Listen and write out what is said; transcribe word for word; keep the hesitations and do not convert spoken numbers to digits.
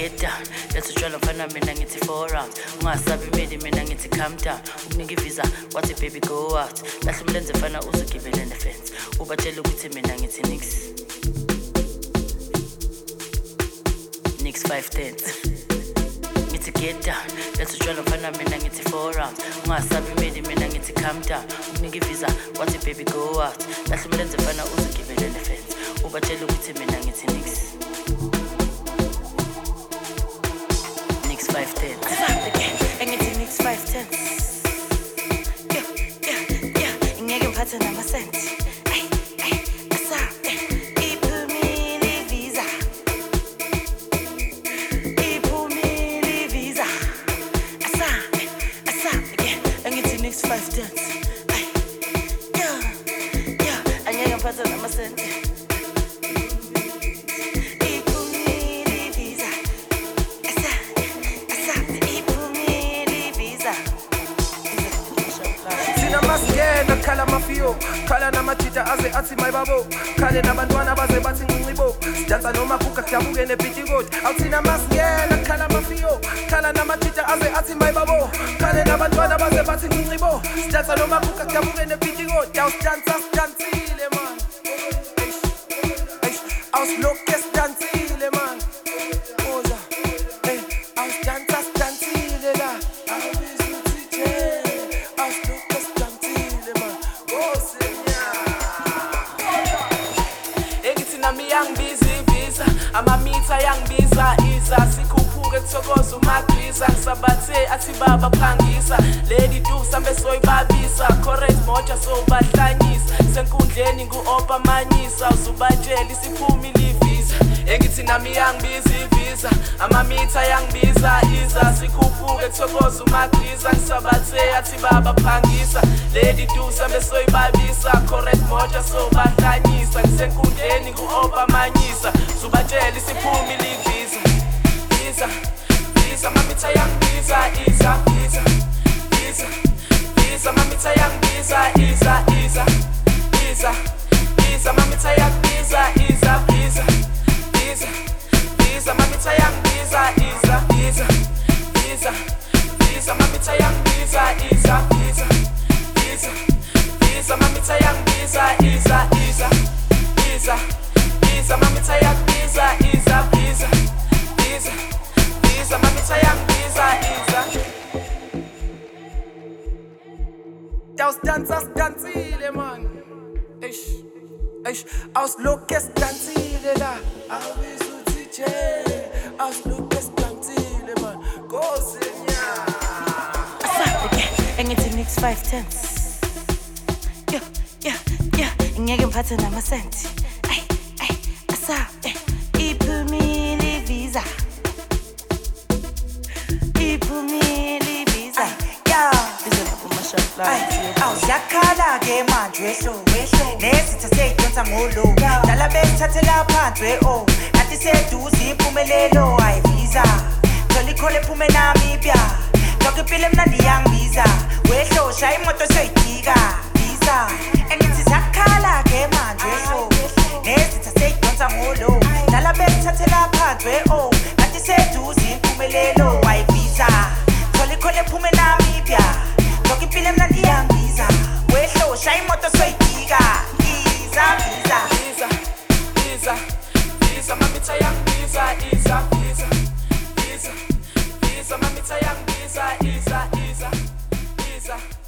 get down let's try mfana mina ngithi four rounds ungasabi made mina ngithi calm down ukunika ivisa wathi baby go out lahle umlenze mfana uzogibele nefence ubatshela ukuthi mina ngithi nix nix five ten ngithi get down let's try mfana mina ngithi four rounds ungasabi made mina ngithi calm down ukunika ivisa wathi baby go out lahle umlenze mfana uzogibele nefence ubatshela ukuthi mina ngithi nix five ten engithi nix five ten yeah yeah yeah ngeke ngiphathe namasenti hey hey asa iphumile visa iphumile visa asa asa engithi nix five ten hey yeah yeah ngeke ngiphathe namasenti khala mafio khala namajita aze athi mayibabo khale nabantwana baze bathi ncincibo sidansa noma kuka kudabuke nebhitikoti awuthina masingena khala mafio khala namajita aze athi mayibabo khale nabantwana baze bathi ncincibo sidansa noma kuka kudabuke nebhitikoti awusidansa sidansile man awusiloke sidansile man oza hey awusidansa sidansile la Young busy visa, amamita young visa isa sikhuphuke kuthokoza umagisa ngisabathe athi baba phangisa lady du sambe soyibabisa correct moja so bahlanyisa senkundleni ku-opa manyisa uzubatshela isiphumile visa engithi nami young busy visa amamita young visa isa sikhuphuke kuthokoza umagisa ngisabathe athi baba phangisa lady du sambe soyibabisa correct moja so bahlanyisa senkundleni ku-opa manyisa uzubatshela isiphumile visa visa visa mamita young visa isa visa visa visa mamita young visa isa isa visa visa mamita young visa isa visa visa visa mamita young visa isa visa visa visa mamita young visa isa visa visa visa mamita young visa isa isa visa visa mamita young visa isa visa visa visa mamita young visa isa awusidansa sidansile man eish eish awusiloke sidansile la awubizuthi je awusiloke sidansile man gosenya engithi nix five ten yeah yeah yeah ngeke ngiphathe namasenti ay ay asa iphumile visa iphumile visa yeah Ay, awuzakhala ke manje wehlo nesitha seyidonsa ngolo dala besithathela phansi oh nathi seduze impumelelo ay visa thola ikhole phume Namibia lokho impilo emnandi yangibiza wehlo shaya imoto seyidika visa engithi zakhala ke manje wehlo nesitha seyidonsa ngolo dala besithathela phansi oh nathi seduze impumelelo ay visa thola ikhole phume Namibia Loki pile mna ndiyangiza wehlo shaya imoto soyidika iza visa visa visa visa mamita young visa isa visa visa visa mamita young visa isa isa visa